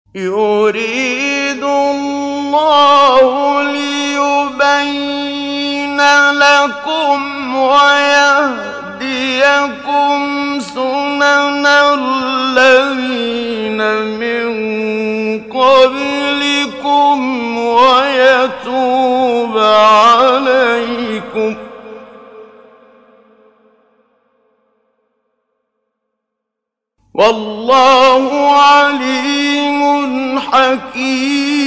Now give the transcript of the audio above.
يريد الله ليبين لكم ويهديكم سنن الذين من قبلكم ويتوب عليكم والله عليم حكيم.